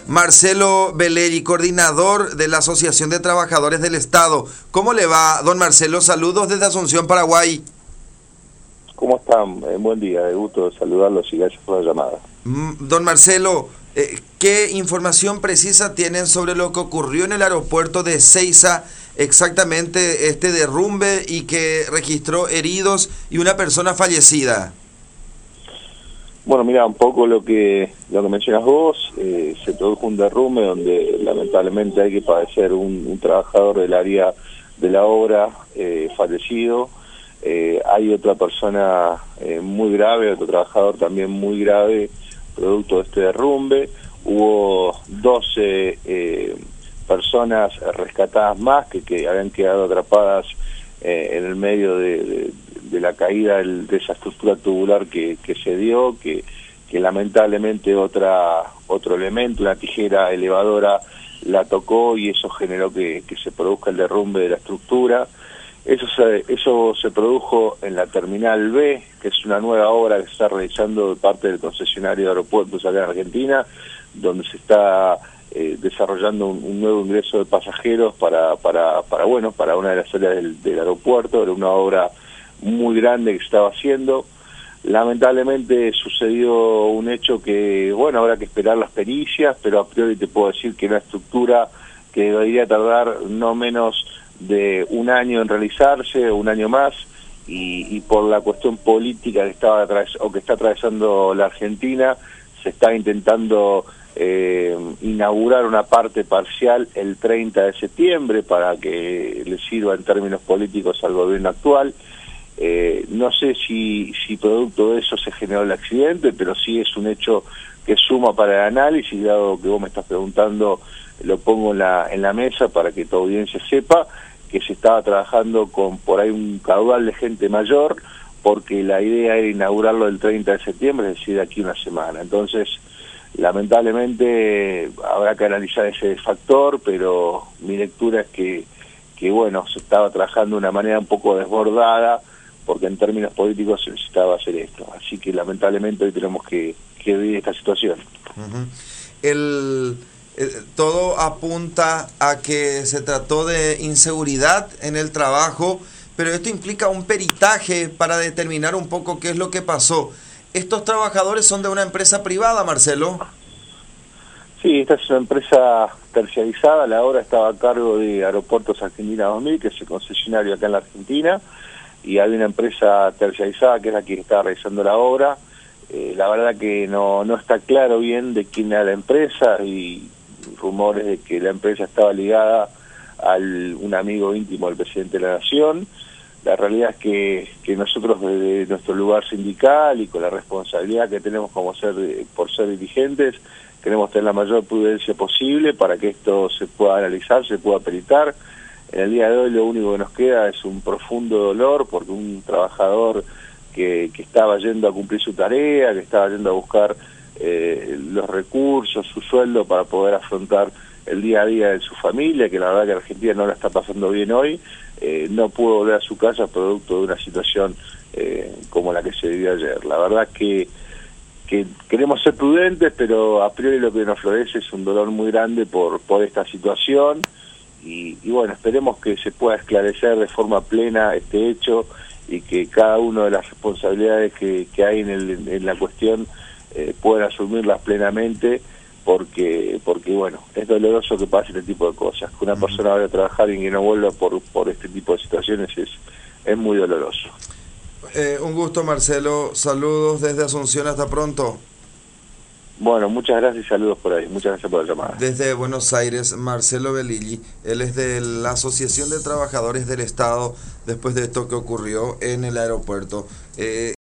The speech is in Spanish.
Marcelo Belelli, coordinador de la Asociación de Trabajadores del Estado. ¿Cómo le va, don Marcelo? Saludos desde Asunción, Paraguay. ¿Cómo están? Buen día, de gusto saludarlos y gracias por la llamada. Don Marcelo, ¿qué información precisa tienen sobre lo que ocurrió en el aeropuerto de Ezeiza, exactamente este derrumbe y que registró heridos y una persona fallecida? Bueno, mira, un poco lo que mencionas vos, se produjo un derrumbe donde lamentablemente hay que padecer un trabajador del área de la obra fallecido. Hay otra persona muy grave, otro trabajador también muy grave, producto de este derrumbe. Hubo 12 personas rescatadas más que habían quedado atrapadas en el medio de la caída de esa estructura tubular que se dio, que lamentablemente otro elemento, una tijera elevadora, la tocó y eso generó que se produzca el derrumbe de la estructura. Eso se produjo en la Terminal B, que es una nueva obra que se está realizando de parte del concesionario de aeropuertos acá en Argentina, donde se está desarrollando un nuevo ingreso de pasajeros para una de las áreas del aeropuerto. Era una obra muy grande que se estaba haciendo. Lamentablemente sucedió un hecho que, habrá que esperar las pericias, pero a priori te puedo decir que una estructura que debería tardar no menos de un año en realizarse, un año más, y por la cuestión política que está atravesando la Argentina, se está intentando inaugurar una parte parcial el 30 de septiembre para que le sirva en términos políticos al gobierno actual. No sé si producto de eso se generó el accidente, pero sí es un hecho que suma para el análisis. Dado que vos me estás preguntando, lo pongo en la mesa para que tu audiencia sepa que se estaba trabajando con por ahí un caudal de gente mayor, porque la idea era inaugurarlo el 30 de septiembre, es decir, de aquí una semana. Entonces, lamentablemente habrá que analizar ese factor, pero mi lectura es que se estaba trabajando de una manera un poco desbordada, porque en términos políticos se necesitaba hacer esto. Así que lamentablemente hoy tenemos que vivir esta situación. Todo apunta a que se trató de inseguridad en el trabajo, pero esto implica un peritaje para determinar un poco qué es lo que pasó. ¿Estos trabajadores son de una empresa privada, Marcelo? Sí, esta es una empresa terciarizada. La obra estaba a cargo de Aeropuertos Argentina 2000, que es el concesionario acá en la Argentina, y hay una empresa terciarizada que es la que está realizando la obra. La verdad que no está claro bien de quién era la empresa, y rumores de que la empresa estaba ligada a un amigo íntimo del presidente de la Nación. La realidad es que nosotros desde nuestro lugar sindical y con la responsabilidad que tenemos por ser dirigentes, queremos tener la mayor prudencia posible para que esto se pueda analizar, se pueda peritar. En el día de hoy lo único que nos queda es un profundo dolor porque un trabajador que estaba yendo a cumplir su tarea, que estaba yendo a buscar los recursos, su sueldo para poder afrontar el día a día de su familia, que la verdad que Argentina no la está pasando bien hoy, no pudo volver a su casa producto de una situación como la que se vivió ayer. La verdad que queremos ser prudentes, pero a priori lo que nos florece es un dolor muy grande por esta situación, y esperemos que se pueda esclarecer de forma plena este hecho y que cada una de las responsabilidades que hay en la cuestión puedan asumirlas plenamente, porque es doloroso que pase este tipo de cosas. Que una persona vaya a trabajar y que no vuelva por este tipo de situaciones es muy doloroso. Un gusto, Marcelo. Saludos desde Asunción. Hasta pronto. Bueno, muchas gracias y saludos por ahí. Muchas gracias por la llamada. Desde Buenos Aires, Marcelo Belelli. Él es de la Asociación de Trabajadores del Estado después de esto que ocurrió en el aeropuerto.